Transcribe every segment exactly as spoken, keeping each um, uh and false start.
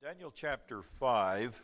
Daniel chapter five.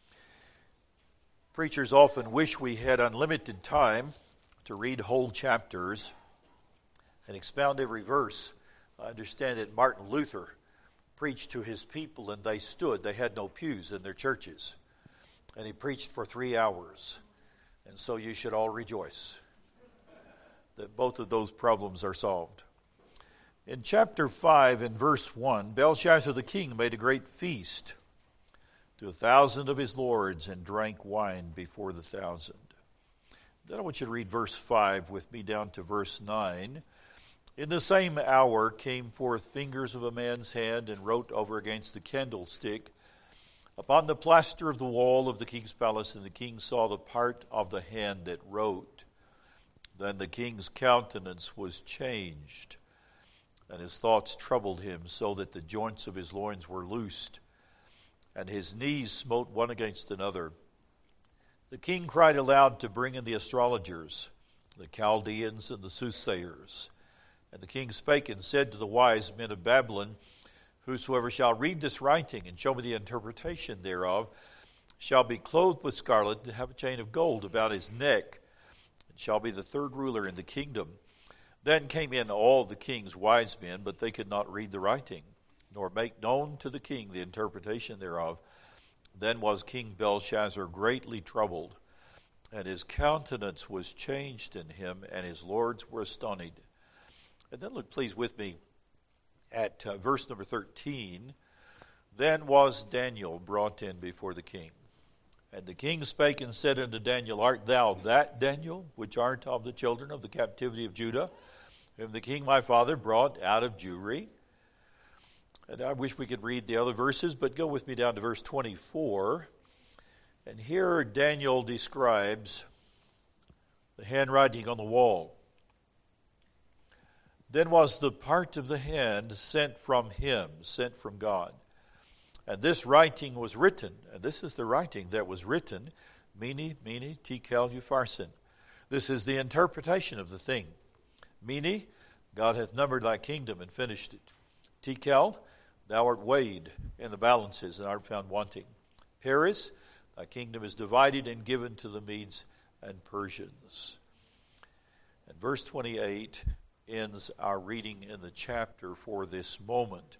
Preachers often wish we had unlimited time to read whole chapters and expound every verse. I understand that Martin Luther preached to his people and they stood. They had no pews in their churches. And he preached for three hours. And so you should all rejoice that both of those problems are solved. In chapter five, in verse one, Belshazzar the king made a great feast to a thousand of his lords and drank wine before the thousand. Then I want you to read verse five with me down to verse nine. In the same hour came forth fingers of a man's hand and wrote over against the candlestick upon the plaster of the wall of the king's palace, and the king saw the part of the hand that wrote. Then the king's countenance was changed, and his thoughts troubled him, so that the joints of his loins were loosed, and his knees smote one against another. The king cried aloud to bring in the astrologers, the Chaldeans, and the soothsayers. And the king spake and said to the wise men of Babylon, Whosoever shall read this writing and show me the interpretation thereof shall be clothed with scarlet and have a chain of gold about his neck, and shall be the third ruler in the kingdom. Then came in all the king's wise men, but they could not read the writing, nor make known to the king the interpretation thereof. Then was King Belshazzar greatly troubled, and his countenance was changed in him, and his lords were astonished. And then look please with me at uh, verse number thirteen. Then was Daniel brought in before the king. And the king spake and said unto Daniel, Art thou that Daniel, which art of the children of the captivity of Judah, whom the king my father brought out of Jewry? And I wish we could read the other verses, but go with me down to verse twenty-four. And here Daniel describes the handwriting on the wall. Then was the part of the hand sent from him, sent from God. And this writing was written, and this is the writing that was written, Mene, Mene, Tekel, Upharsin. This is the interpretation of the thing. Mene, God hath numbered thy kingdom and finished it. Tekel, thou art weighed in the balances and art found wanting. Peres, thy kingdom is divided and given to the Medes and Persians. And verse twenty-eight ends our reading in the chapter for this moment.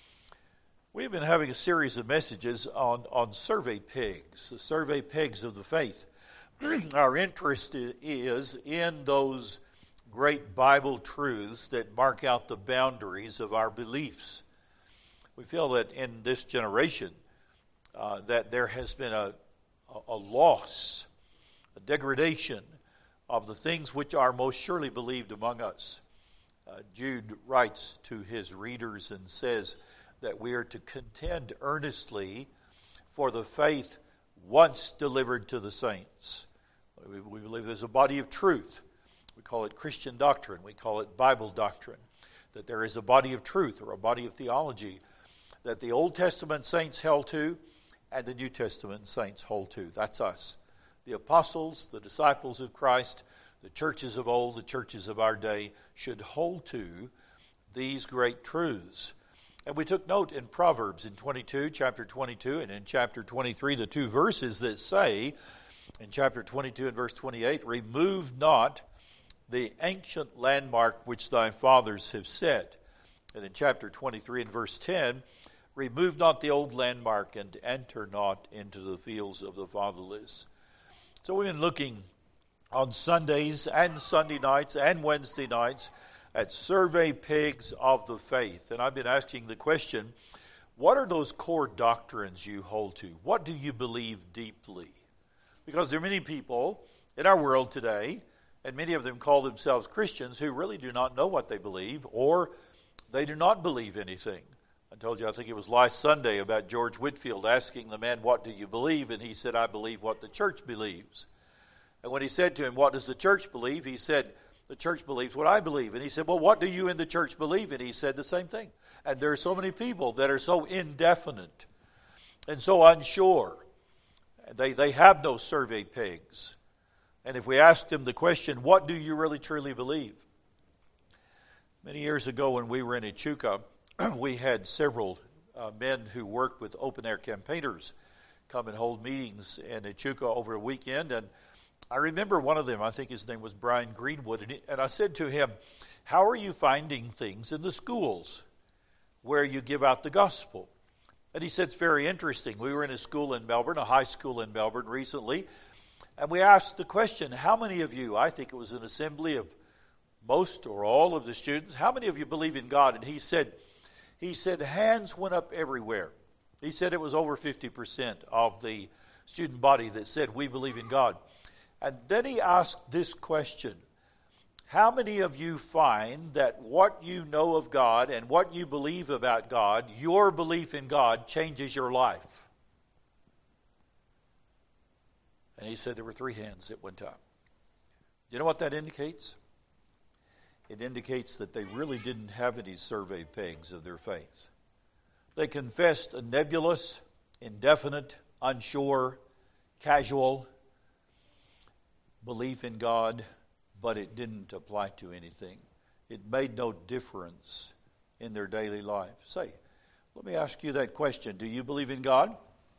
We've been having a series of messages on, on survey pegs, the survey pegs of the faith. Our interest is in those great Bible truths that mark out the boundaries of our beliefs. We feel that in this generation uh, that there has been a, a loss, a degradation of the things which are most surely believed among us. Uh, Jude writes to his readers and says that we are to contend earnestly for the faith once delivered to the saints. We, we believe there's a body of truth. We call it Christian doctrine. We call it Bible doctrine. That there is a body of truth or a body of theology that the Old Testament saints held to and the New Testament saints hold to. That's us. The apostles, the disciples of Christ, the churches of old, the churches of our day should hold to these great truths. And we took note in Proverbs in twenty-two, chapter twenty-two, and in chapter twenty-three, the two verses that say, in chapter twenty-two and verse twenty-eight, Remove not the ancient landmark which thy fathers have set. And in chapter twenty-three and verse ten, Remove not the old landmark and enter not into the fields of the fatherless. So we've been looking on Sundays and Sunday nights and Wednesday nights at survey pegs of the faith. And I've been asking the question, what are those core doctrines you hold to? What do you believe deeply? Because there are many people in our world today, and many of them call themselves Christians, who really do not know what they believe, or they do not believe anything. I told you, I think it was last Sunday, about George Whitfield asking the man, what do you believe? And he said, I believe what the church believes. And when he said to him, what does the church believe? He said, the church believes what I believe. And he said, well, what do you in the church believe? And he said the same thing. And there are so many people that are so indefinite and so unsure. They, they have no survey pegs. And if we asked them the question, what do you really truly believe? Many years ago when we were in Echuca, we had several uh, men who work with open-air campaigners come and hold meetings in Echuca over a weekend. And I remember one of them, I think his name was Brian Greenwood, and, he, and I said to him, how are you finding things in the schools where you give out the gospel? And he said, it's very interesting. We were in a school in Melbourne, a high school in Melbourne recently, and we asked the question, how many of you, I think it was an assembly of most or all of the students, how many of you believe in God? And he said, he said hands went up everywhere. He said it was over fifty percent of the student body that said, we believe in God. And then he asked this question, how many of you find that what you know of God and what you believe about God, your belief in God, changes your life? And he said there were three hands that went up. Do you know what that indicates? It indicates that they really didn't have any survey pegs of their faith. They confessed a nebulous, indefinite, unsure, casual belief in God, but it didn't apply to anything. It made no difference in their daily life. Say, let me ask you that question. Do you believe in God?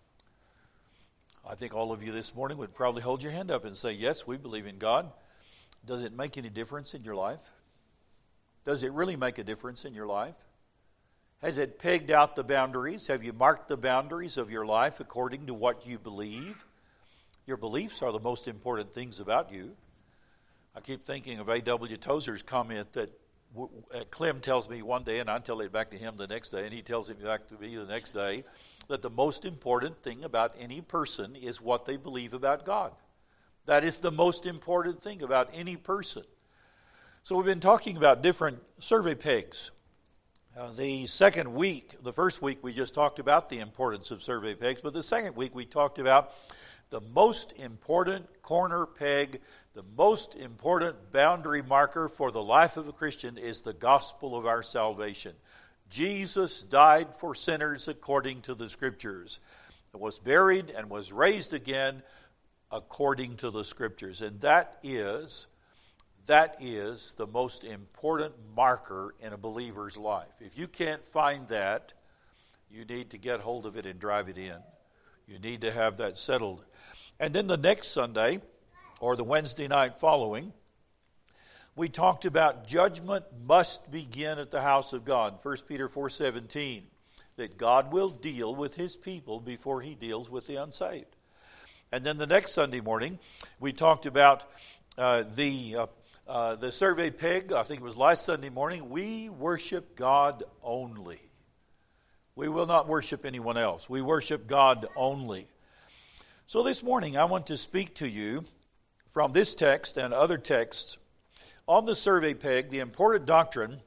I think all of you this morning would probably hold your hand up and say, yes, we believe in God. Does it make any difference in your life? Does it really make a difference in your life? Has it pegged out the boundaries? Have you marked the boundaries of your life according to what you believe? Your beliefs are the most important things about you. I keep thinking of A W Tozer's comment that Clem tells me one day, and I tell it back to him the next day, and he tells it back to me the next day, that the most important thing about any person is what they believe about God. That is the most important thing about any person. So we've been talking about different survey pegs. Uh, the second week, the first week we just talked about the importance of survey pegs, but the second week we talked about the most important corner peg, the most important boundary marker for the life of a Christian is the gospel of our salvation. Jesus died for sinners according to the Scriptures, was buried and was raised again according to the Scriptures. And that is, that is the most important marker in a believer's life. If you can't find that, you need to get hold of it and drive it in. You need to have that settled. And then the next Sunday, or the Wednesday night following, we talked about judgment must begin at the house of God. First Peter four seventeen, that God will deal with his people before he deals with the unsaved. And then the next Sunday morning, we talked about uh, the uh, uh, the survey peg. I think it was last Sunday morning. We worship God only. We will not worship anyone else. We worship God only. So this morning I want to speak to you from this text and other texts on the survey peg, the important doctrine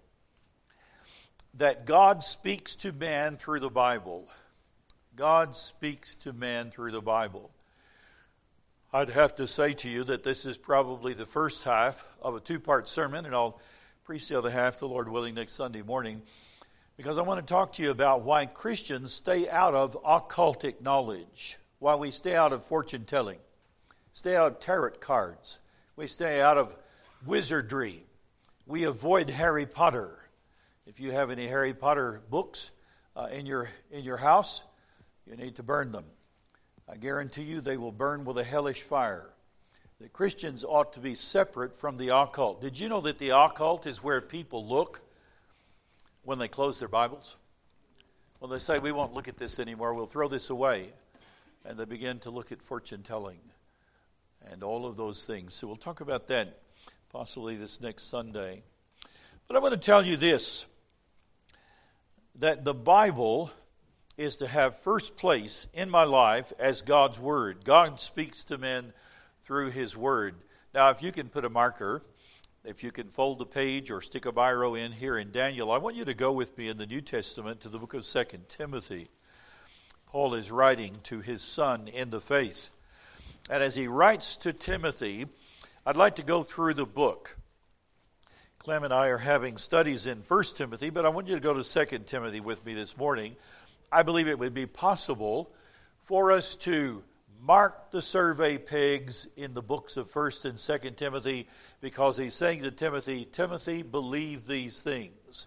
that God speaks to man through the Bible. God speaks to man through the Bible. I'd have to say to you that this is probably the first half of a two-part sermon, and I'll preach the other half, the Lord willing, next Sunday morning, because I want to talk to you about why Christians stay out of occultic knowledge, why we stay out of fortune telling, stay out of tarot cards, we stay out of wizardry, we avoid Harry Potter. If you have any Harry Potter books uh, in your in your house, you need to burn them. I guarantee you they will burn with a hellish fire. The Christians ought to be separate from the occult. Did you know that the occult is where people look when they close their Bibles? When they say, we won't look at this anymore, we'll throw this away. And they begin to look at fortune telling and all of those things. So we'll talk about that possibly this next Sunday. But I want to tell you this, that the Bible is to have first place in my life as God's Word. God speaks to men through His Word. Now, if you can put a marker, if you can fold a page or stick a biro in here in Daniel, I want you to go with me in the New Testament to the book of Second Timothy. Paul is writing to his son in the faith. And as he writes to Timothy, I'd like to go through the book. Clem and I are having studies in First Timothy, but I want you to go to Second Timothy with me this morning. I believe it would be possible for us to mark the survey pegs in the books of First and Second Timothy, because he's saying to Timothy, Timothy, believe these things.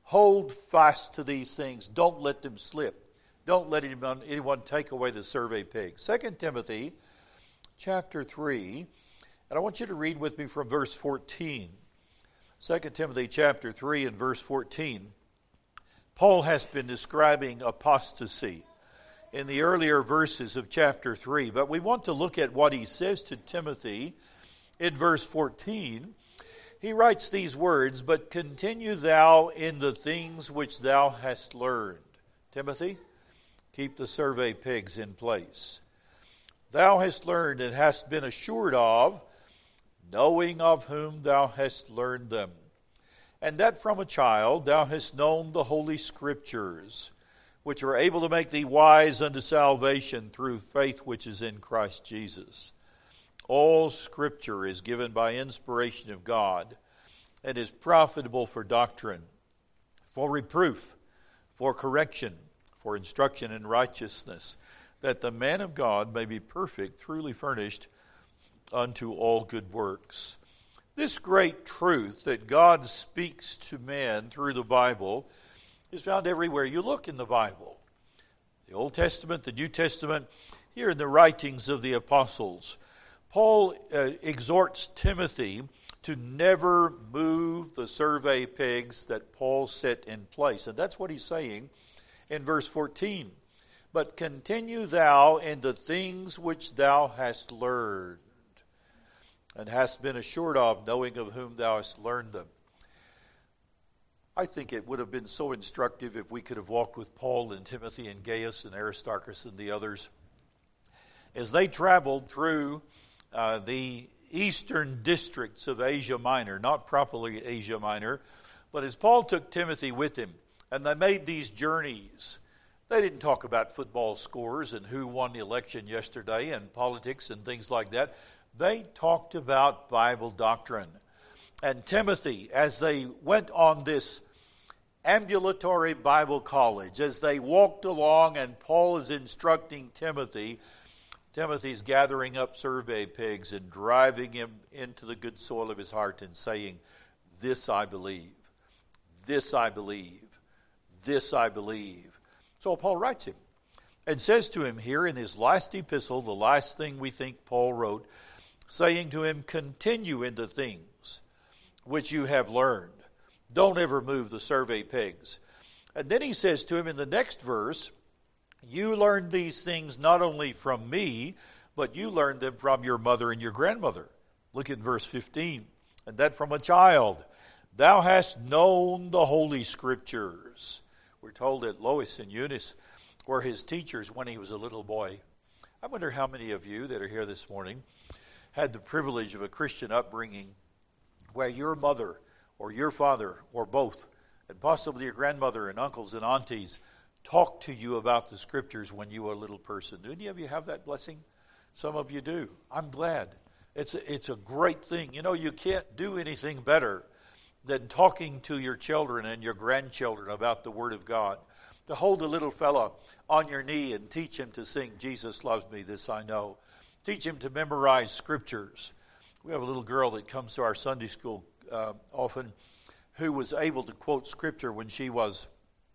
Hold fast to these things. Don't let them slip. Don't let anyone, anyone take away the survey pig. Second Timothy chapter three, and I want you to read with me from verse fourteen. Second Timothy chapter three and verse fourteen. Paul has been describing apostasy in the earlier verses of chapter three, but we want to look at what he says to Timothy in verse fourteen. He writes these words, "But continue thou in the things which thou hast learned." Timothy, keep the survey pigs in place. "Thou hast learned and hast been assured of, knowing of whom thou hast learned them, and that from a child thou hast known the Holy Scriptures, which are able to make thee wise unto salvation through faith which is in Christ Jesus. All Scripture is given by inspiration of God, and is profitable for doctrine, for reproof, for correction, for instruction in righteousness, that the man of God may be perfect, truly furnished unto all good works." This great truth that God speaks to man through the Bible is found everywhere you look in the Bible. The Old Testament, the New Testament, here in the writings of the apostles. Paul uh, exhorts Timothy to never move the survey pigs that Paul set in place. And that's what he's saying in verse fourteen. "But continue thou in the things which thou hast learned, and hast been assured of, knowing of whom thou hast learned them." I think it would have been so instructive if we could have walked with Paul and Timothy and Gaius and Aristarchus and the others as they traveled through uh, the eastern districts of Asia Minor, not properly Asia Minor, but as Paul took Timothy with him, and they made these journeys. They didn't talk about football scores and who won the election yesterday and politics and things like that. They talked about Bible doctrine. And Timothy, as they went on this ambulatory Bible college, as they walked along and Paul is instructing Timothy, Timothy's gathering up survey pigs and driving him into the good soil of his heart and saying, "This I believe, this I believe, this I believe." So Paul writes him and says to him here in his last epistle, the last thing we think Paul wrote, saying to him, "Continue in the things which you have learned." Don't ever move the survey pigs. And then he says to him in the next verse, "You learned these things not only from me, but you learned them from your mother and your grandmother." Look at verse fifteen. "And that from a child thou hast known the Holy Scriptures." We're told that Lois and Eunice were his teachers when he was a little boy. I wonder how many of you that are here this morning had the privilege of a Christian upbringing where your mother or your father or both, and possibly your grandmother and uncles and aunties, talked to you about the Scriptures when you were a little person. Do any of you have that blessing? Some of you do. I'm glad. It's a, it's a great thing. You know, you can't do anything better than talking to your children and your grandchildren about the Word of God. To hold a little fella on your knee and teach him to sing, "Jesus loves me, this I know." Teach him to memorize Scriptures. We have a little girl that comes to our Sunday school uh, often who was able to quote Scripture when she was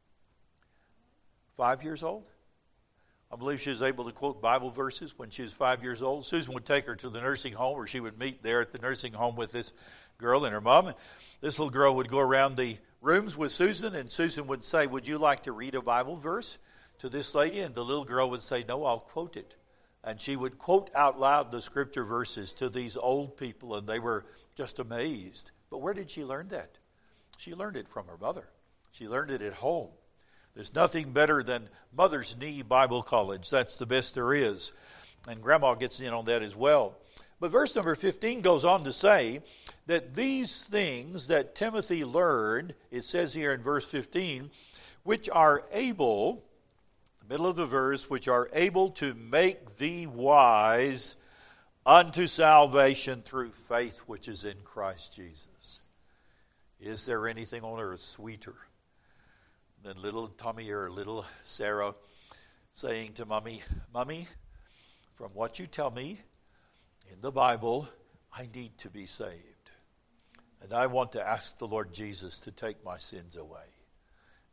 five years old. I believe she was able to quote Bible verses when she was five years old. Susan would take her to the nursing home, or she would meet there at the nursing home with this girl and her mom. And this little girl would go around the rooms with Susan, and Susan would say, "Would you like to read a Bible verse to this lady?" And the little girl would say, "No, I'll quote it." And she would quote out loud the Scripture verses to these old people, and they were just amazed. But where did she learn that? She learned it from her mother. She learned it at home. There's nothing better than Mother's Knee Bible College. That's the best there is. And Grandma gets in on that as well. But verse number fifteen goes on to say that these things that Timothy learned, it says here in verse fifteen, which are able, the middle of the verse, which are able to make thee wise unto salvation through faith which is in Christ Jesus. Is there anything on earth sweeter than little Tommy or little Sarah saying to Mommy, "Mommy, from what you tell me in the Bible, I need to be saved. And I want to ask the Lord Jesus to take my sins away."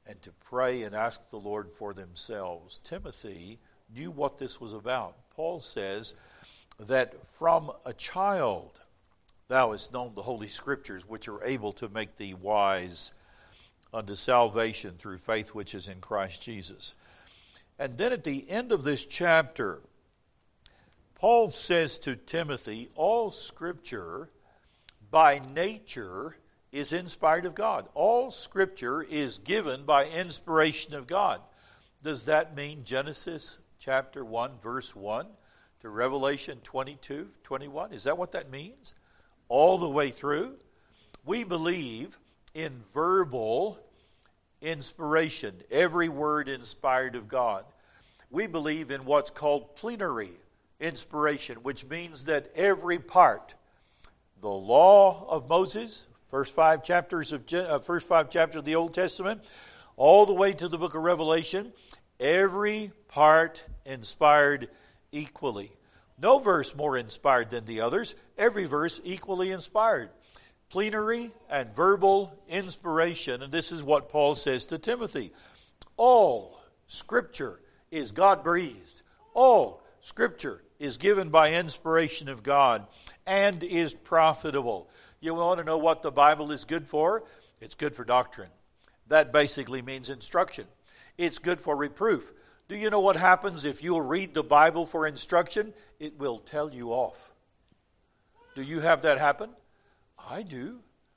and to pray and ask the Lord for themselves. Timothy knew what this was about. Paul says that from a child thou hast known the Holy Scriptures, which are able to make thee wise unto salvation through faith which is in Christ Jesus. And then at the end of this chapter, Paul says to Timothy, all Scripture by nature is inspired of God. All Scripture is given by inspiration of God. Does that mean Genesis chapter one, verse one to Revelation twenty-two, twenty-one? Is that what that means? All the way through? We believe in verbal inspiration, every word inspired of God. We believe in what's called plenary inspiration, which means that every part, the law of Moses, first five chapters of uh, first five chapters of the Old Testament, all the way to the book of Revelation, every part inspired equally. No verse more inspired than the others. Every verse equally inspired. Plenary and verbal inspiration. And this is what Paul says to Timothy. All Scripture is God-breathed. All Scripture is given by inspiration of God and is profitable. You want to know what the Bible is good for? It's good for doctrine. That basically means instruction. It's good for reproof. Do you know what happens if you'll read the Bible for instruction? It will tell you off. Do you have that happen? I do.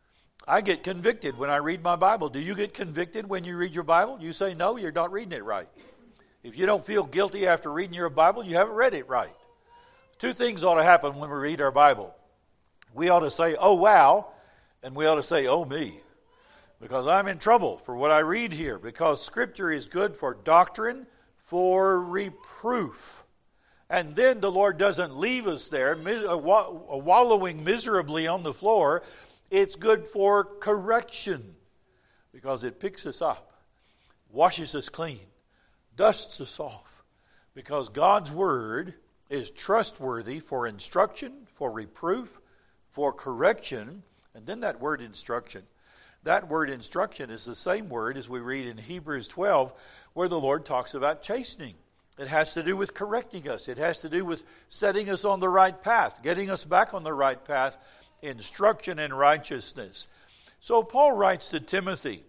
I get convicted when I read my Bible. Do you get convicted when you read your Bible? You say, no, you're not reading it right. If you don't feel guilty after reading your Bible, you haven't read it right. Two things ought to happen when we read our Bible. We ought to say, oh, wow, and we ought to say, oh, me, because I'm in trouble for what I read here, because Scripture is good for doctrine, for reproof. And then the Lord doesn't leave us there wallowing miserably on the floor. It's good for correction, because it picks us up, washes us clean, dusts us off, because God's Word is trustworthy for instruction, for reproof, for correction. And then that word instruction. That word instruction is the same word as we read in Hebrews twelve, where the Lord talks about chastening. It has to do with correcting us. It has to do with setting us on the right path, getting us back on the right path, instruction in righteousness. So Paul writes to Timothy,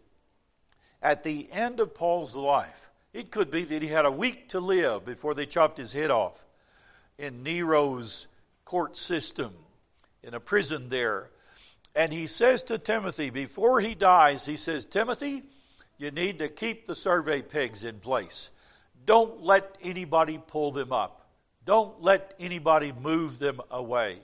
at the end of Paul's life, it could be that he had a week to live before they chopped his head off in Nero's court system, in a prison there. And he says to Timothy, before he dies, he says, Timothy, you need to keep the survey pegs in place. Don't let anybody pull them up. Don't let anybody move them away.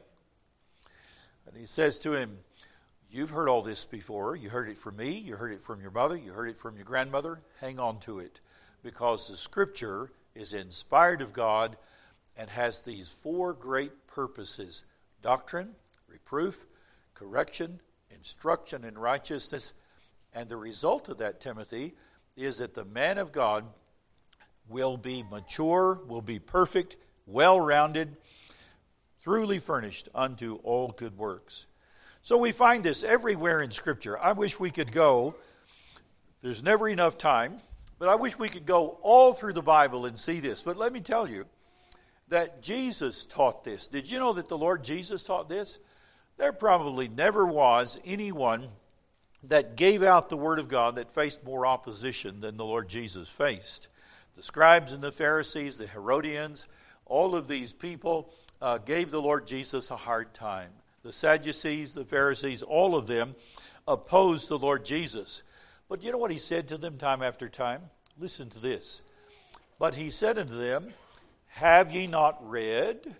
And he says to him, you've heard all this before. You heard it from me. You heard it from your mother. You heard it from your grandmother. Hang on to it, because the Scripture is inspired of God and has these four great purposes: doctrine, reproof, correction, instruction in righteousness. And the result of that, Timothy, is that the man of God will be mature, will be perfect, well-rounded, truly furnished unto all good works. So we find this everywhere in Scripture. I wish we could go, there's never enough time, but I wish we could go all through the Bible and see this. But let me tell you that Jesus taught this. Did you know that the Lord Jesus taught this? There probably never was anyone that gave out the Word of God that faced more opposition than the Lord Jesus faced. The scribes and the Pharisees, the Herodians, all of these people uh, gave the Lord Jesus a hard time. The Sadducees, the Pharisees, all of them opposed the Lord Jesus. But you know what he said to them time after time? Listen to this. But he said unto them, have ye not read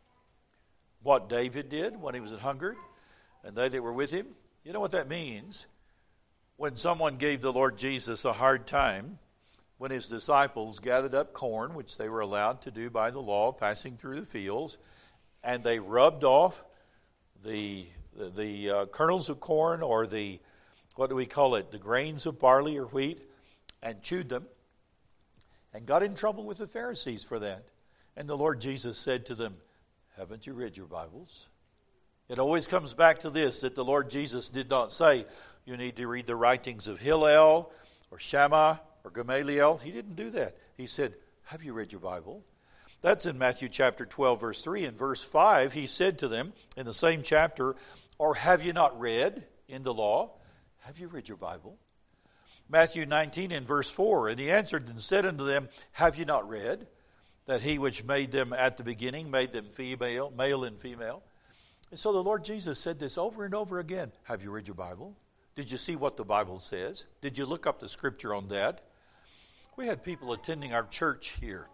what David did when he was an hungered, and they that were with him? You know what that means? When someone gave the Lord Jesus a hard time, when his disciples gathered up corn, which they were allowed to do by the law, passing through the fields, and they rubbed off the the, the uh, kernels of corn, or the, what do we call it, the grains of barley or wheat, and chewed them, and got in trouble with the Pharisees for that. And the Lord Jesus said to them, haven't you read your Bibles? It always comes back to this, that the Lord Jesus did not say, you need to read the writings of Hillel, or Shammah or Gamaliel. He didn't do that. He said, have you read your Bible? That's in Matthew chapter twelve, verse three. In verse five, he said to them in the same chapter, or have you not read in the law? Have you read your Bible? Matthew nineteen in verse four, and he answered and said unto them, have you not read that he which made them at the beginning made them female, male and female? And so the Lord Jesus said this over and over again. Have you read your Bible? Did you see what the Bible says? Did you look up the scripture on that? We had people attending our church here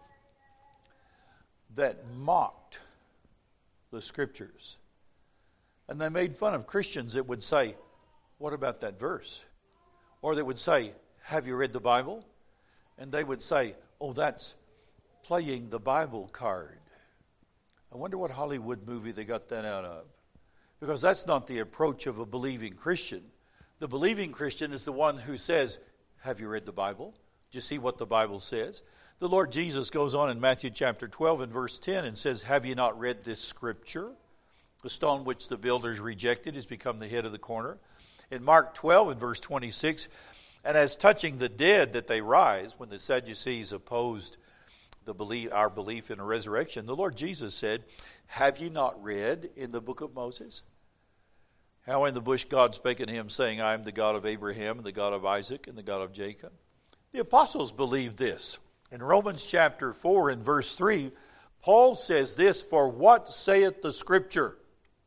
that mocked the scriptures. And they made fun of Christians that would say, what about that verse? Or they would say, have you read the Bible? And they would say, oh, that's playing the Bible card. I wonder what Hollywood movie they got that out of. Because that's not the approach of a believing Christian. The believing Christian is the one who says, have you read the Bible? Do you see what the Bible says? The Lord Jesus goes on in Matthew chapter twelve and verse ten and says, have you not read this scripture? The stone which the builders rejected has become the head of the corner. In Mark twelve and verse twenty-six, and as touching the dead that they rise, when the Sadducees opposed the belief, our belief in a resurrection, the Lord Jesus said, have ye not read in the book of Moses? How in the bush God spake unto him, saying, I am the God of Abraham, and the God of Isaac, and the God of Jacob. The apostles believed this. In Romans chapter four and verse three, Paul says this, for what saith the Scripture?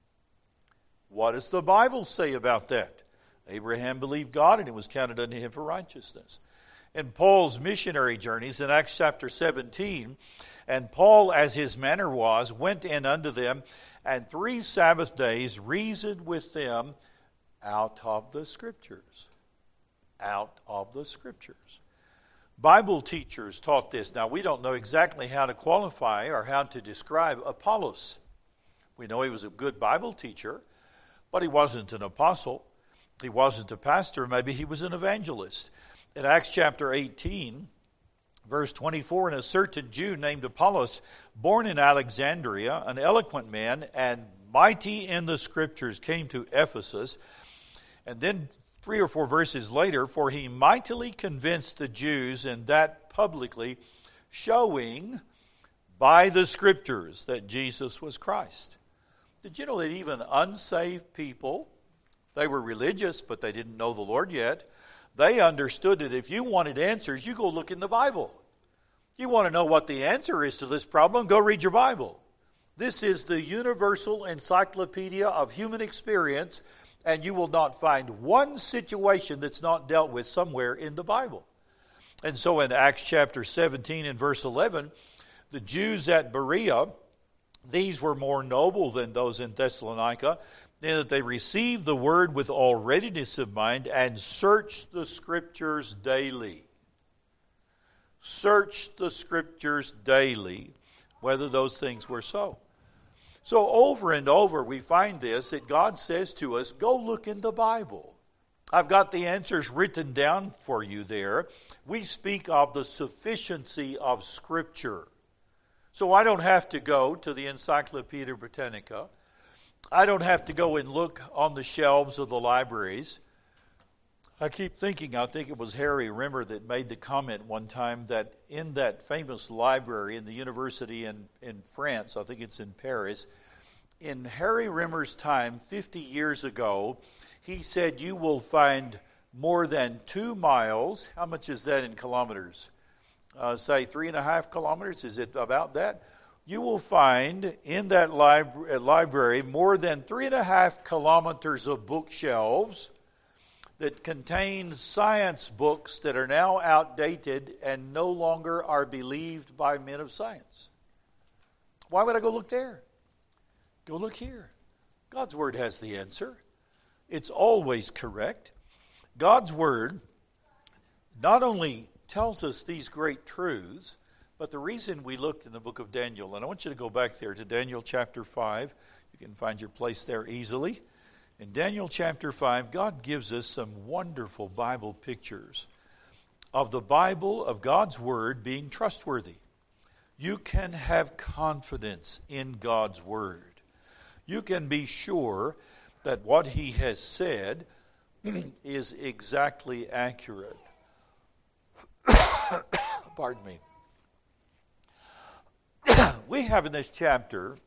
What does the Bible say about that? Abraham believed God, and it was counted unto him for righteousness. In Paul's missionary journeys in Acts chapter seventeen, and Paul, as his manner was, went in unto them, and three Sabbath days reasoned with them out of the Scriptures. Out of the Scriptures. Bible teachers taught this. Now, we don't know exactly how to qualify or how to describe Apollos. We know he was a good Bible teacher, but he wasn't an apostle. He wasn't a pastor. Maybe he was an evangelist. In Acts chapter eighteen, verse twenty-four, and a certain Jew named Apollos, born in Alexandria, an eloquent man and mighty in the Scriptures, came to Ephesus. And then three or four verses later, for he mightily convinced the Jews, and that publicly, showing by the Scriptures that Jesus was Christ. Did you know that even unsaved people, they were religious, but they didn't know the Lord yet, they understood that if you wanted answers, you go look in the Bible. You want to know what the answer is to this problem, go read your Bible. This is the universal encyclopedia of human experience, and you will not find one situation that's not dealt with somewhere in the Bible. And so in Acts chapter seventeen and verse eleven, the Jews at Berea, these were more noble than those in Thessalonica, in that they received the word with all readiness of mind and searched the Scriptures daily. Searched the Scriptures daily, whether those things were so. So over and over we find this, that God says to us, go look in the Bible. I've got the answers written down for you there. We speak of the sufficiency of Scripture. So I don't have to go to the Encyclopedia Britannica. I don't have to go and look on the shelves of the libraries. I keep thinking, I think it was Harry Rimmer that made the comment one time that in that famous library in the university in, in France, I think it's in Paris, in Harry Rimmer's time, fifty years ago, he said you will find more than two miles. How much is that in kilometers? Uh, say three and a half kilometers? Is it about that? You will find in that lib- library more than three and a half kilometers of bookshelves that contain science books that are now outdated and no longer are believed by men of science. Why would I go look there? Go look here. God's Word has the answer. It's always correct. God's Word not only tells us these great truths, but the reason we looked in the book of Daniel, and I want you to go back there to Daniel chapter five. You can find your place there easily. In Daniel chapter five, God gives us some wonderful Bible pictures of the Bible, of God's Word being trustworthy. You can have confidence in God's Word. You can be sure that what He has said is exactly accurate. Pardon me. We have in this chapter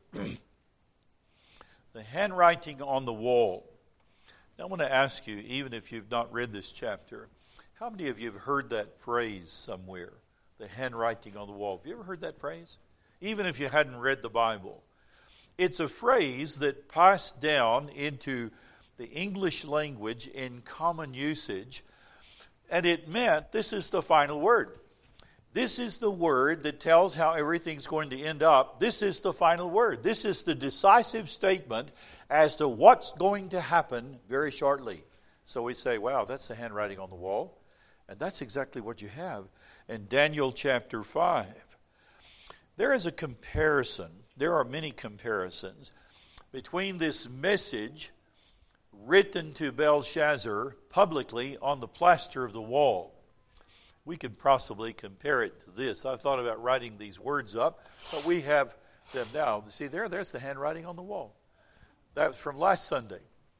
the handwriting on the wall. Now, I want to ask you, even if you've not read this chapter, how many of you have heard that phrase somewhere? The handwriting on the wall. Have you ever heard that phrase? Even if you hadn't read the Bible. It's a phrase that passed down into the English language in common usage, and it meant this is the final word. This is the word that tells how everything's going to end up. This is the final word. This is the decisive statement as to what's going to happen very shortly. So we say, wow, that's the handwriting on the wall. And that's exactly what you have in Daniel chapter five. There is a comparison. There are many comparisons between this message written to Belshazzar publicly on the plaster of the wall. We could possibly compare it to this. I thought about writing these words up, but we have them now. See there, there's the handwriting on the wall. That was from last Sunday.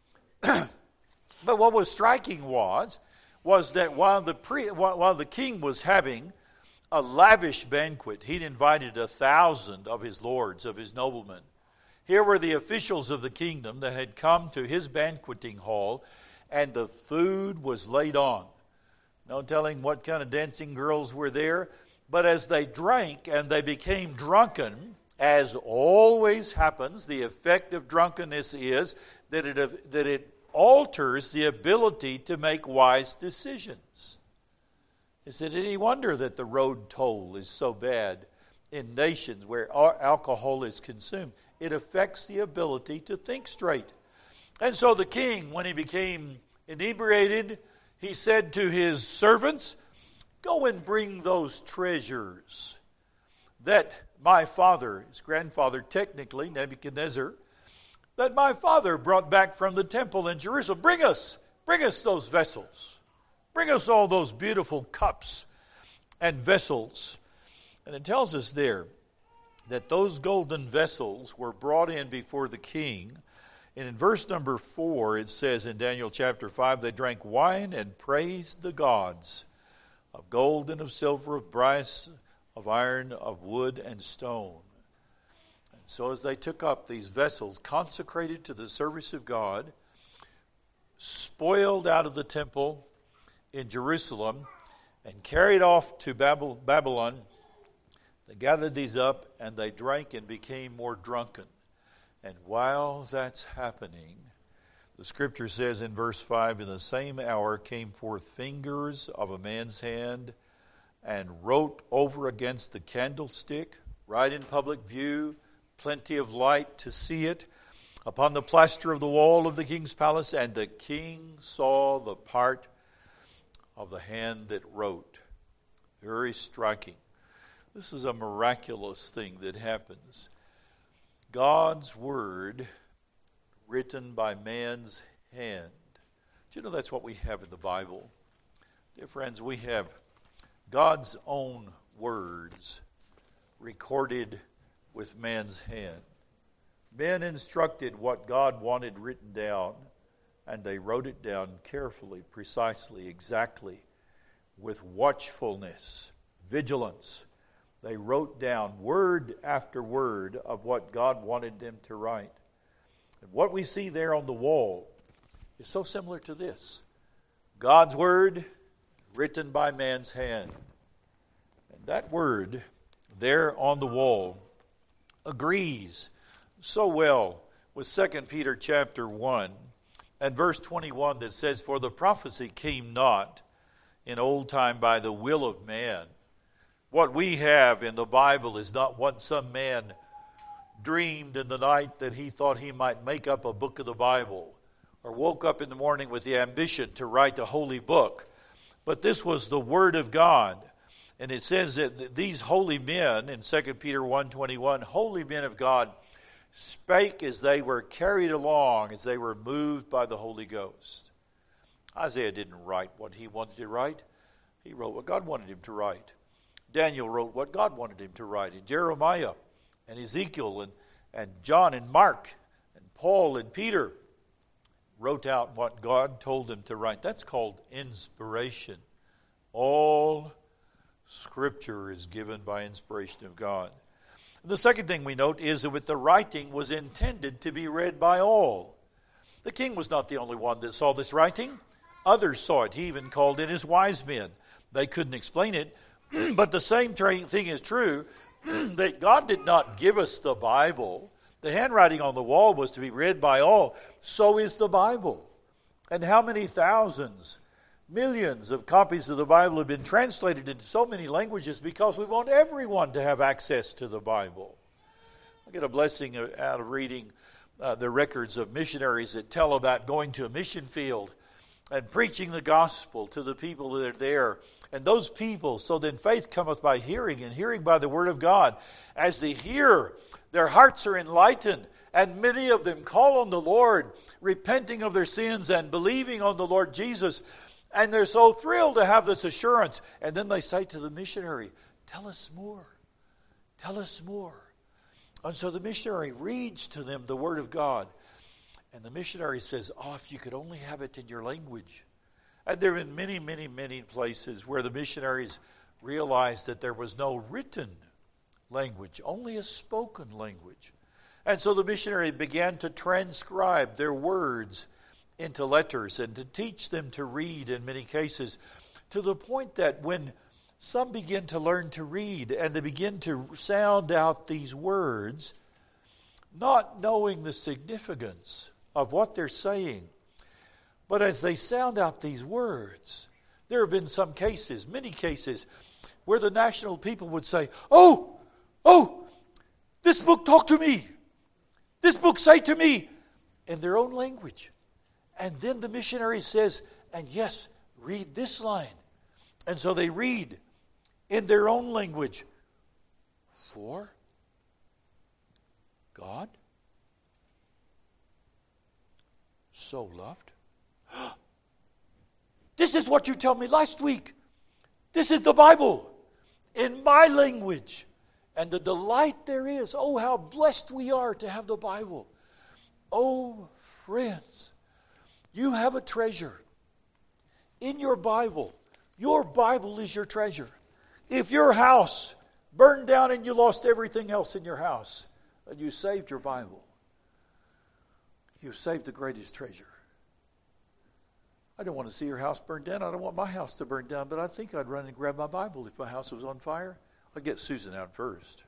But what was striking was, was that while the pre, while the king was having a lavish banquet, he'd invited a thousand of his lords, of his noblemen. Here were the officials of the kingdom that had come to his banqueting hall, and the food was laid on. No telling what kind of dancing girls were there. But as they drank and they became drunken, as always happens, the effect of drunkenness is that it, that it alters the ability to make wise decisions. Is it any wonder that the road toll is so bad in nations where alcohol is consumed? It affects the ability to think straight. And so the king, when he became inebriated, he said to his servants, go and bring those treasures that my father, his grandfather technically, Nebuchadnezzar, that my father brought back from the temple in Jerusalem. Bring us, bring us those vessels. Bring us all those beautiful cups and vessels. And it tells us there that those golden vessels were brought in before the king. And in verse number four, it says in Daniel chapter five, they drank wine and praised the gods of gold and of silver, of brass, of iron, of wood and stone. And so as they took up these vessels consecrated to the service of God, spoiled out of the temple in Jerusalem, and carried off to Babylon, they gathered these up and they drank and became more drunken. And while that's happening, the scripture says in verse five, in the same hour came forth fingers of a man's hand and wrote over against the candlestick, right in public view, plenty of light to see it, upon the plaster of the wall of the king's palace, and the king saw the part of the hand that wrote. Very striking. This is a miraculous thing that happens. God's word written by man's hand. Do you know that's what we have in the Bible? Dear friends, we have God's own words recorded with man's hand. Men instructed what God wanted written down, and they wrote it down carefully, precisely, exactly, with watchfulness, vigilance. They wrote down word after word of what God wanted them to write. And what we see there on the wall is so similar to this. God's word written by man's hand. And that word there on the wall agrees so well with Second Peter chapter one and verse twenty-one that says, for the prophecy came not in old time by the will of man. What we have in the Bible is not what some man dreamed in the night that he thought he might make up a book of the Bible, or woke up in the morning with the ambition to write a holy book. But this was the Word of God. And it says that these holy men, in Second Peter one twenty-one, holy men of God, spake as they were carried along, as they were moved by the Holy Ghost. Isaiah didn't write what he wanted to write. He wrote what God wanted him to write. Daniel wrote what God wanted him to write. And Jeremiah and Ezekiel and, and John and Mark and Paul and Peter wrote out what God told them to write. That's called inspiration. All Scripture is given by inspiration of God. The second thing we note is that the writing was intended to be read by all. The king was not the only one that saw this writing. Others saw it. He even called in his wise men. They couldn't explain it. But the same thing is true, that God did not give us the Bible. The handwriting on the wall was to be read by all. So is the Bible. And how many thousands, millions of copies of the Bible have been translated into so many languages because we want everyone to have access to the Bible. I get a blessing out of reading uh, the records of missionaries that tell about going to a mission field and preaching the gospel to the people that are there. And those people, so then faith cometh by hearing, and hearing by the word of God. As they hear, their hearts are enlightened, and many of them call on the Lord, repenting of their sins and believing on the Lord Jesus. And they're so thrilled to have this assurance. And then they say to the missionary, tell us more. Tell us more. And so the missionary reads to them the word of God. And the missionary says, oh, if you could only have it in your language. And there have been many, many, many places where the missionaries realized that there was no written language, only a spoken language. And so the missionary began to transcribe their words into letters and to teach them to read in many cases, to the point that when some begin to learn to read and they begin to sound out these words, not knowing the significance of what they're saying, but as they sound out these words, there have been some cases, many cases, where the national people would say, oh, oh, this book talk to me. This book say to me in their own language. And then the missionary says, and yes, read this line. And so they read in their own language. For God so loved. This is what you told me last week. This is the Bible in my language. And the delight there is. Oh, how blessed we are to have the Bible. Oh, friends, you have a treasure in your Bible. Your Bible is your treasure. If your house burned down and you lost everything else in your house, and you saved your Bible, you've saved the greatest treasure. I don't want to see your house burned down. I don't want my house to burn down, but I think I'd run and grab my Bible if my house was on fire. I'd get Susan out first.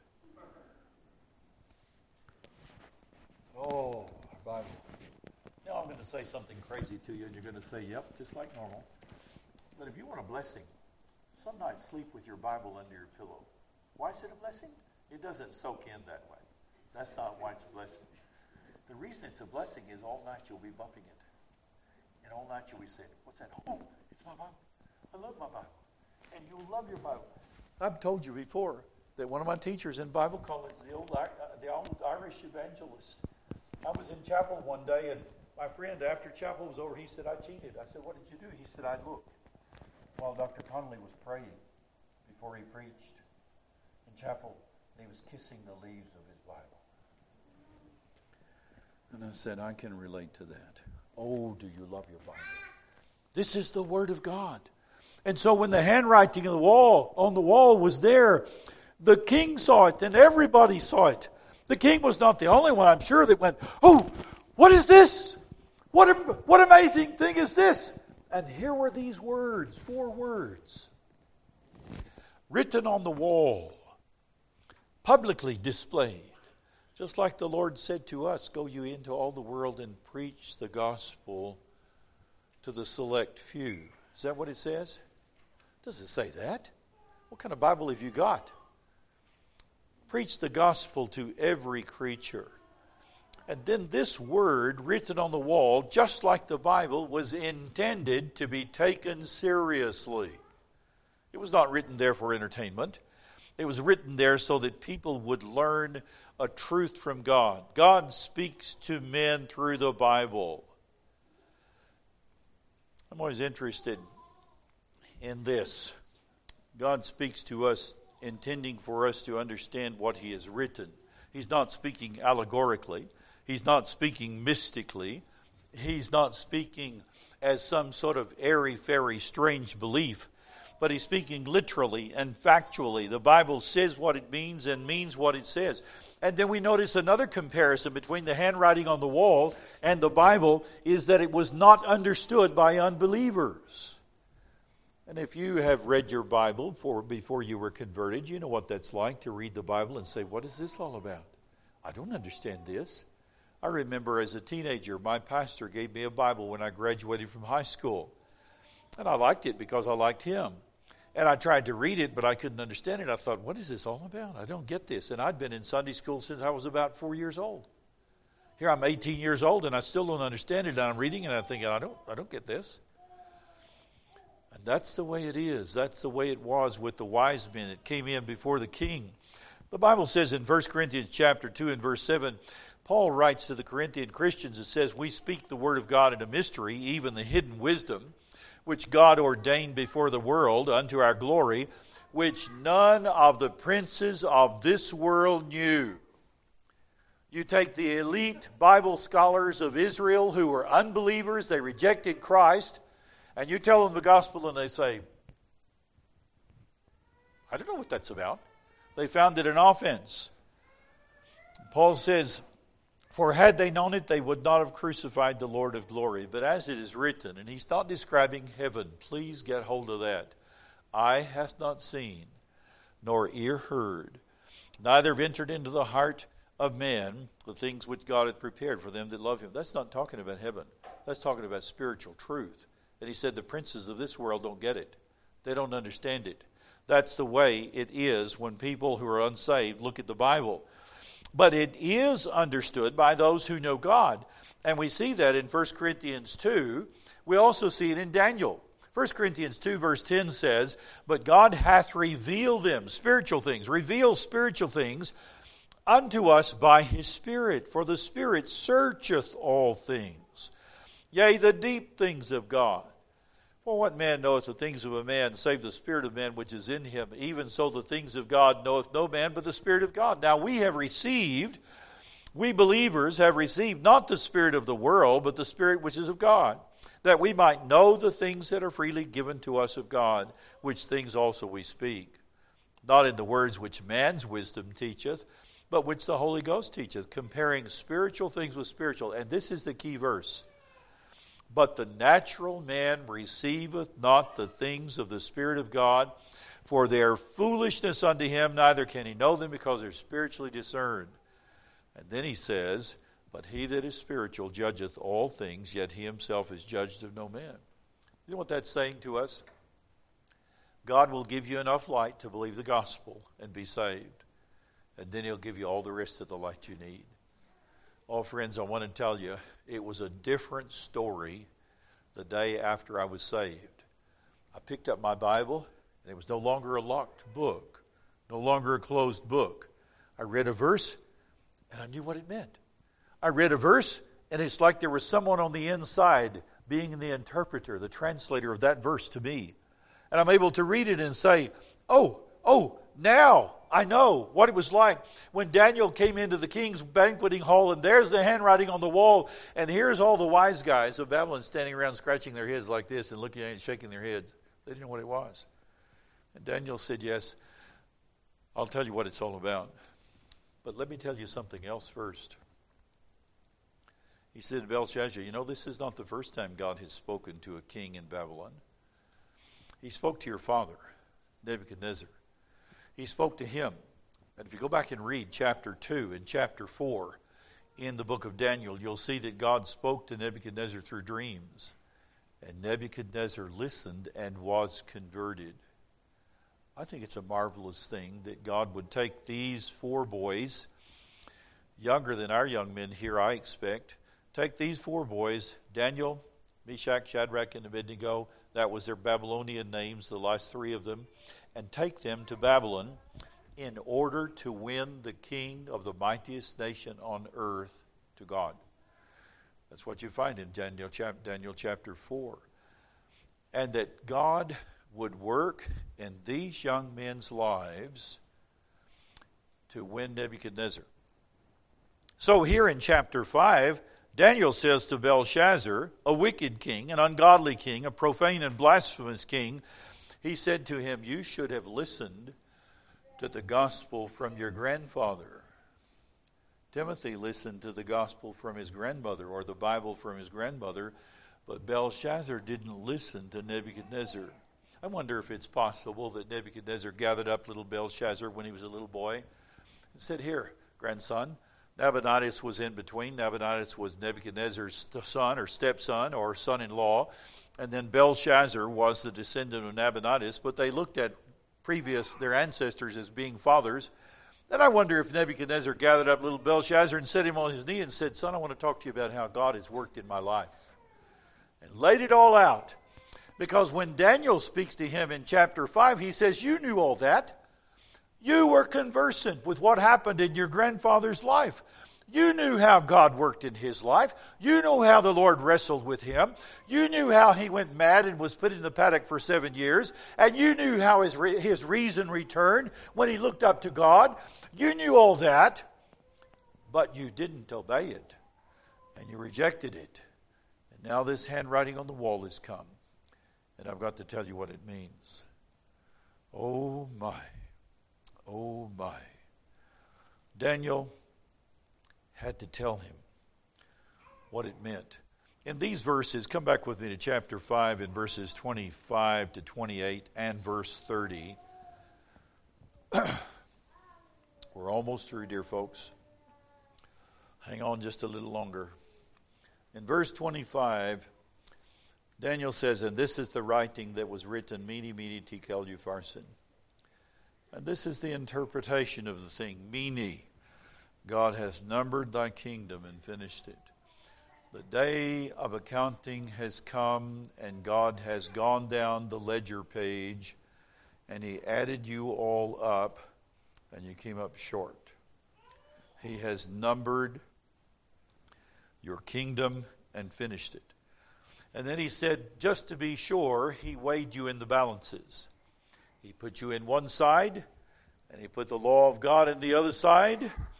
Oh, Bible. Now I'm going to say something crazy to you, and you're going to say, yep, just like normal. But if you want a blessing, some nights sleep with your Bible under your pillow. Why is it a blessing? It doesn't soak in that way. That's not why it's a blessing. The reason it's a blessing is all night you'll be bumping it. And all night you'll be saying, what's that? Oh, it's my Bible. I love my Bible. And you'll love your Bible. I've told you before that one of my teachers in Bible college, the old, uh, the old Irish evangelist, I was in chapel one day, and my friend, after chapel was over, he said, I cheated. I said, what did you do? He said, I looked while Doctor Connolly was praying before he preached in chapel, and he was kissing the leaves of his Bible. And I said, I can relate to that. Oh, do you love your Bible? This is the Word of God. And so when the handwriting of the wall on the wall was there, the king saw it and everybody saw it. The king was not the only one, I'm sure, that went, oh, what is this? What, what amazing thing is this? And here were these words, four words, written on the wall, publicly displayed. Just like the Lord said to us, go you into all the world and preach the gospel to the select few. Is that what it says? Does it say that? What kind of Bible have you got? Preach the gospel to every creature. And then this word written on the wall, just like the Bible, was intended to be taken seriously. It was not written there for entertainment. It was written there so that people would learn a truth from God. God speaks to men through the Bible. I'm always interested in this. God speaks to us intending for us to understand what He has written. He's not speaking allegorically. He's not speaking mystically. He's not speaking as some sort of airy-fairy strange belief. but he's speaking literally and factually. The Bible says what it means and means what it says. And then we notice another comparison between the handwriting on the wall and the Bible is that it was not understood by unbelievers. And if you have read your Bible for, before you were converted, you know what that's like to read the Bible and say, what is this all about? I don't understand this. I remember as a teenager, my pastor gave me a Bible when I graduated from high school. And I liked it because I liked him. And I tried to read it, but I couldn't understand it. I thought, what is this all about? I don't get this. And I'd been in Sunday school since I was about four years old. Here I'm eighteen years old, and I still don't understand it. And I'm reading, and I'm thinking, I don't, I don't get this. And that's the way it is. That's the way it was with the wise men that came in before the king. The Bible says in First Corinthians chapter two and verse seven, Paul writes to the Corinthian Christians, it says, we speak the word of God in a mystery, even the hidden wisdom, which God ordained before the world unto our glory, which none of the princes of this world knew. You take the elite Bible scholars of Israel who were unbelievers, they rejected Christ, and you tell them the gospel and they say, I don't know what that's about. They found it an offense. Paul says, for had they known it, they would not have crucified the Lord of glory. But as it is written, and he's not describing heaven, please get hold of that. Eye hath not seen, nor ear heard, neither have entered into the heart of man the things which God hath prepared for them that love him. That's not talking about heaven. That's talking about spiritual truth. And he said the princes of this world don't get it. They don't understand it. That's the way it is when people who are unsaved look at the Bible. But it is understood by those who know God. And we see that in First Corinthians two. We also see it in Daniel. First Corinthians two verse ten says, but God hath revealed them, spiritual things, reveals spiritual things unto us by his Spirit. For the Spirit searcheth all things, yea, the deep things of God. For what man knoweth the things of a man, save the Spirit of man which is in him? Even so the things of God knoweth no man but the Spirit of God. Now we have received, we believers have received not the spirit of the world, but the Spirit which is of God, that we might know the things that are freely given to us of God, which things also we speak. Not in the words which man's wisdom teacheth, but which the Holy Ghost teacheth, comparing spiritual things with spiritual. And this is the key verse. But the natural man receiveth not the things of the Spirit of God, for they are foolishness unto him, neither can he know them because they're spiritually discerned. And then he says, but he that is spiritual judgeth all things, yet he himself is judged of no man. You know what that's saying to us? God will give you enough light to believe the gospel and be saved. And then he'll give you all the rest of the light you need. Oh, friends, I want to tell you, it was a different story the day after I was saved. I picked up my Bible, and it was no longer a locked book, no longer a closed book. I read a verse, and I knew what it meant. I read a verse, and it's like there was someone on the inside being the interpreter, the translator of that verse to me. And I'm able to read it and say, oh, oh, now I know what it was like when Daniel came into the king's banqueting hall, and there's the handwriting on the wall, and here's all the wise guys of Babylon standing around scratching their heads like this and looking at it and shaking their heads. They didn't know what it was. And Daniel said, yes, I'll tell you what it's all about. But let me tell you something else first. He said to Belshazzar, you know, this is not the first time God has spoken to a king in Babylon. He spoke to your father, Nebuchadnezzar. He spoke to him. And if you go back and read chapter two and chapter four in the book of Daniel, you'll see that God spoke to Nebuchadnezzar through dreams. And Nebuchadnezzar listened and was converted. I think it's a marvelous thing that God would take these four boys, younger than our young men here, I expect, take these four boys, Daniel, Meshach, Shadrach, and Abednego, that was their Babylonian names, the last three of them, and take them to Babylon in order to win the king of the mightiest nation on earth to God. That's what you find in Daniel, Daniel chapter four. And that God would work in these young men's lives to win Nebuchadnezzar. So here in chapter five, Daniel says to Belshazzar, a wicked king, an ungodly king, a profane and blasphemous king, He said to him, "You should have listened to the gospel from your grandfather." Timothy listened to the gospel from his grandmother, or the Bible from his grandmother, but Belshazzar didn't listen to Nebuchadnezzar. I wonder if it's possible that Nebuchadnezzar gathered up little Belshazzar when he was a little boy and said, "Here, grandson." Nabonidus was in between. Nabonidus was Nebuchadnezzar's son or stepson or son-in-law. And then Belshazzar was the descendant of Nabonidus. But they looked at previous, their ancestors as being fathers. And I wonder if Nebuchadnezzar gathered up little Belshazzar and set him on his knee and said, "Son, I want to talk to you about how God has worked in my life." And laid it all out. Because when Daniel speaks to him in chapter five, he says, "You knew all that. You were conversant with what happened in your grandfather's life. You knew how God worked in his life. You know how the Lord wrestled with him. You knew how he went mad and was put in the paddock for seven years. And you knew how his, re- his reason returned when he looked up to God. You knew all that, but you didn't obey it. And you rejected it. And now this handwriting on the wall has come. And I've got to tell you what it means." Oh my. Oh my. Daniel had to tell him what it meant. In these verses, come back with me to chapter five in verses twenty-five to twenty-eight and verse thirty. We're almost through, dear folks. Hang on just a little longer. In verse twenty-five, Daniel says, "And this is the writing that was written, Mene, Mene, Tekel, Upharsin." And this is the interpretation of the thing. Mene, God has numbered thy kingdom and finished it. The day of accounting has come, and God has gone down the ledger page, and he added you all up, and you came up short. He has numbered your kingdom and finished it. And then he said, just to be sure, he weighed you in the balances. He put you in one side, and he put the law of God in the other side,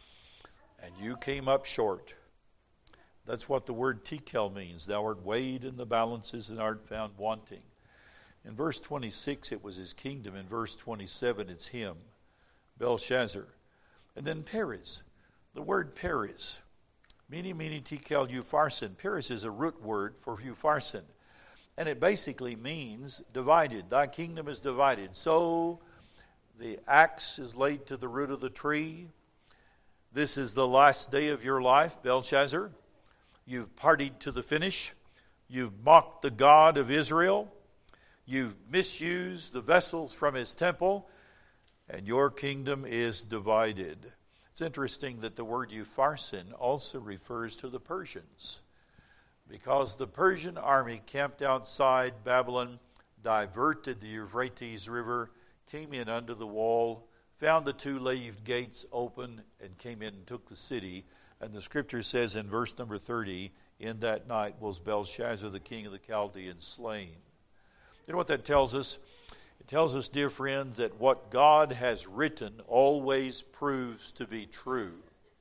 and you came up short. That's what the word tekel means. Thou art weighed in the balances and art found wanting. In verse twenty-six, it was his kingdom. In verse twenty-seven, it's him, Belshazzar. And then Peres. The word Peres. Mene, mene, tekel, upharsin. Peres is a root word for upharsin. And it basically means divided. Thy kingdom is divided. So the axe is laid to the root of the tree. This is the last day of your life, Belshazzar. You've partied to the finish. You've mocked the God of Israel. You've misused the vessels from his temple. And your kingdom is divided. It's interesting that the word upharsin also refers to the Persians. Because the Persian army camped outside Babylon, diverted the Euphrates River, came in under the wall, found the two-leaved gates open, and came in and took the city. And the scripture says in verse number thirty, in that night was Belshazzar, the king of the Chaldeans, slain. You know what that tells us? It tells us, dear friends, that what God has written always proves to be true.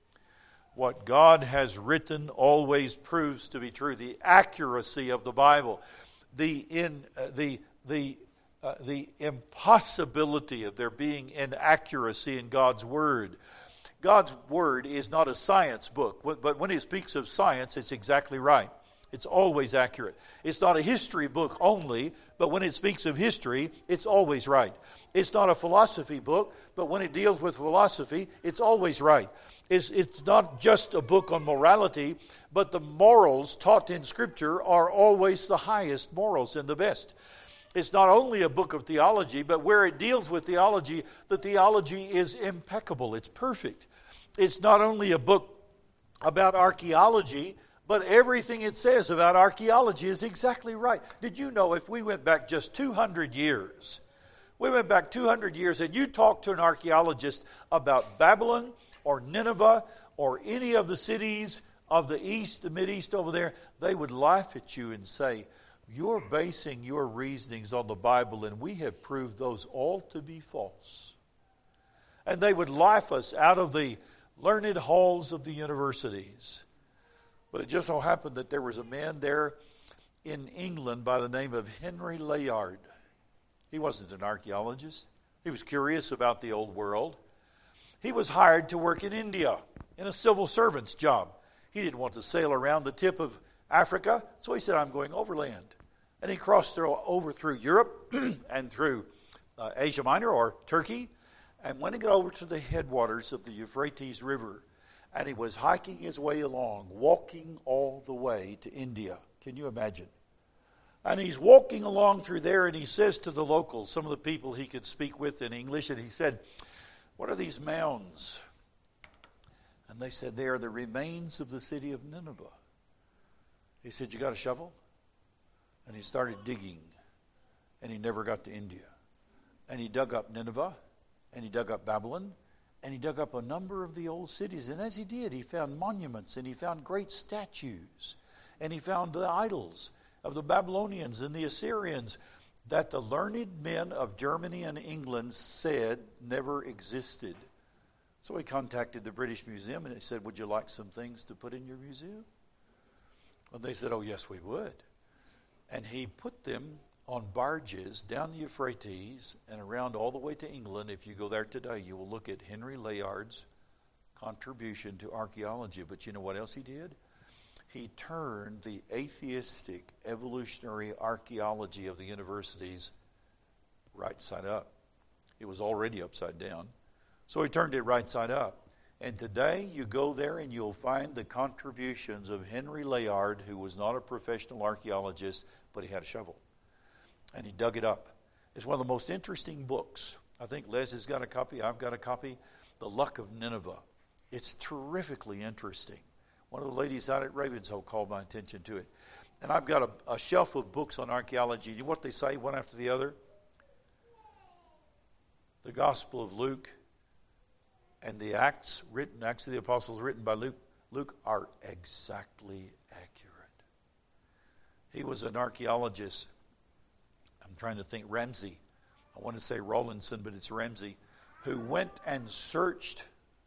What God has written always proves to be true. The accuracy of the Bible, the in uh, the the uh, the impossibility of there being inaccuracy in God's word. God's word is not a science book, but when he speaks of science, it's exactly right. It's always accurate. It's not a history book only, but when it speaks of history, it's always right. It's not a philosophy book, but when it deals with philosophy, it's always right. It's, it's not just a book on morality, but the morals taught in Scripture are always the highest morals and the best. It's not only a book of theology, but where it deals with theology, the theology is impeccable. It's perfect. It's not only a book about archaeology, but everything it says about archaeology is exactly right. Did you know if we went back just two hundred years, we went back two hundred years and you talked to an archaeologist about Babylon or Nineveh or any of the cities of the east, the Mideast over there, they would laugh at you and say, you're basing your reasonings on the Bible and we have proved those all to be false. And they would laugh us out of the learned halls of the universities. But it just so happened that there was a man there in England by the name of Henry Layard. He wasn't an archaeologist. He was curious about the old world. He was hired to work in India in a civil servant's job. He didn't want to sail around the tip of Africa, so he said, I'm going overland. And he crossed through, over through Europe and through uh, Asia Minor or Turkey, and when he got over to the headwaters of the Euphrates River, and he was hiking his way along, walking all the way to India. Can you imagine? And he's walking along through there, and he says to the locals, some of the people he could speak with in English, and he said, what are these mounds? And they said, they are the remains of the city of Nineveh. He said, you got a shovel? And he started digging, and he never got to India. And he dug up Nineveh, and he dug up Babylon, and he dug up a number of the old cities. And as he did, he found monuments, and he found great statues, and he found the idols of the Babylonians and the Assyrians that the learned men of Germany and England said never existed. So he contacted the British Museum, and he said, would you like some things to put in your museum? And they said, oh, yes, we would. And he put them on barges down the Euphrates and around all the way to England. If you go there today, you will look at Henry Layard's contribution to archaeology. But you know what else he did? He turned the atheistic evolutionary archaeology of the universities right side up. It was already upside down. So he turned it right side up. And today you go there and you'll find the contributions of Henry Layard, who was not a professional archaeologist, but he had a shovel. And he dug it up. It's one of the most interesting books. I think Les has got a copy. I've got a copy. The Luck of Nineveh. It's terrifically interesting. One of the ladies out at Ravenshoe called my attention to it. And I've got a, a shelf of books on archaeology. You know what they say one after the other? The Gospel of Luke and the Acts written, Acts of the Apostles written by Luke, Luke are exactly accurate. He was an archaeologist. I'm trying to think, Ramsey. I want to say Rawlinson, but it's Ramsey, who went and searched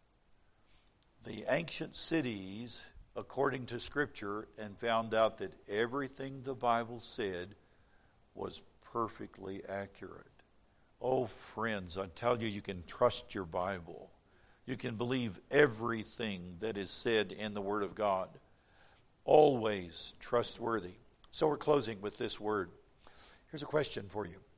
the ancient cities according to Scripture and found out that everything the Bible said was perfectly accurate. Oh, friends, I tell you, you can trust your Bible. You can believe everything that is said in the Word of God. Always trustworthy. So we're closing with this word. Here's a question for you.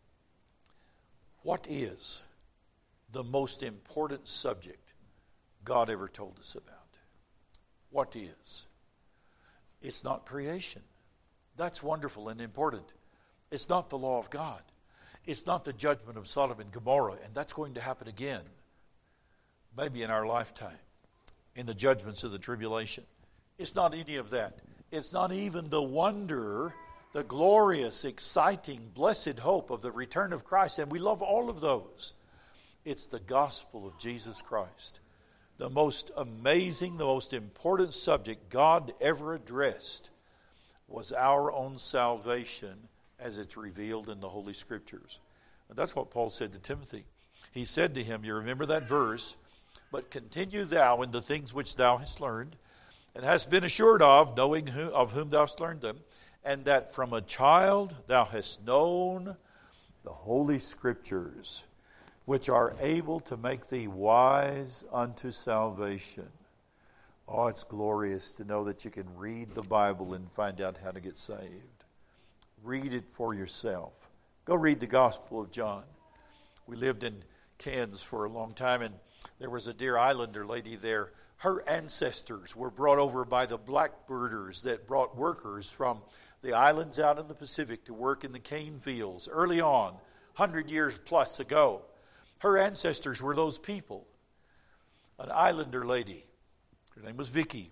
What is the most important subject God ever told us about? What is? It's not creation. That's wonderful and important. It's not the law of God. It's not the judgment of Sodom and Gomorrah, and that's going to happen again, maybe in our lifetime, in the judgments of the tribulation. It's not any of that. It's not even the wonder, the glorious, exciting, blessed hope of the return of Christ, and we love all of those. It's the gospel of Jesus Christ. The most amazing, the most important subject God ever addressed was our own salvation as it's revealed in the Holy Scriptures. And that's what Paul said to Timothy. He said to him, you remember that verse, but continue thou in the things which thou hast learned, and hast been assured of, knowing who, of whom thou hast learned them, and that from a child thou hast known the Holy Scriptures, which are able to make thee wise unto salvation. Oh, it's glorious to know that you can read the Bible and find out how to get saved. Read it for yourself. Go read the Gospel of John. We lived in Cairns for a long time, and there was a Deer Islander lady there. Her ancestors were brought over by the blackbirders that brought workers from the islands out in the Pacific to work in the cane fields early on, one hundred years plus ago. Her ancestors were those people. An islander lady. Her name was Vicky.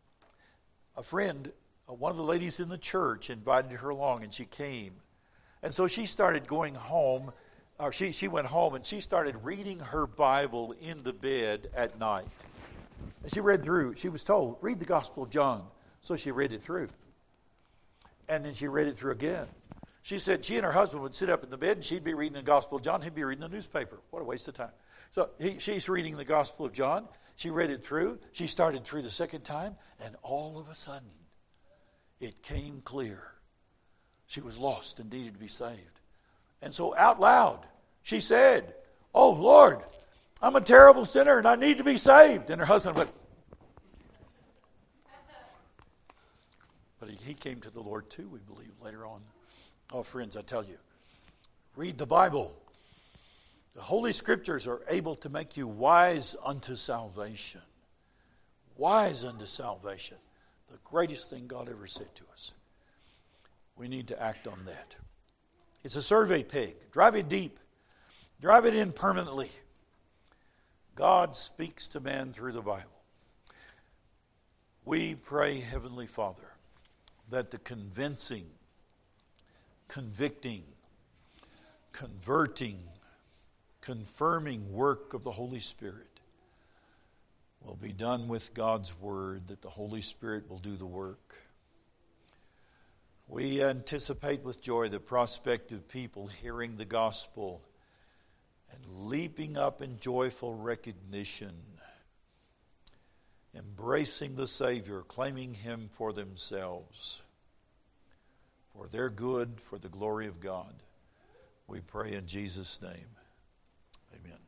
A friend, one of the ladies in the church, invited her along, and she came. And so she started going home, or she, she went home, and she started reading her Bible in the bed at night. And she read through. She was told, read the Gospel of John. So she read it through. And then she read it through again. She said she and her husband would sit up in the bed, and she'd be reading the Gospel of John. He'd be reading the newspaper. What a waste of time. So he, she's reading the Gospel of John. She read it through. She started through the second time, and all of a sudden, it came clear. She was lost and needed to be saved. And so out loud, she said, "Oh, Lord, I'm a terrible sinner and I need to be saved." And her husband went. But he came to the Lord too, we believe, later on. Oh, friends, I tell you, read the Bible. The Holy Scriptures are able to make you wise unto salvation. Wise unto salvation. The greatest thing God ever said to us. We need to act on that. It's a survey pig. Drive it deep. Drive it in permanently. God speaks to man through the Bible. We pray, Heavenly Father, that the convincing, convicting, converting, confirming work of the Holy Spirit will be done with God's Word, that the Holy Spirit will do the work. We anticipate with joy the prospect of people hearing the gospel and leaping up in joyful recognition, embracing the Savior, claiming Him for themselves, for their good, for the glory of God. We pray in Jesus' name. Amen.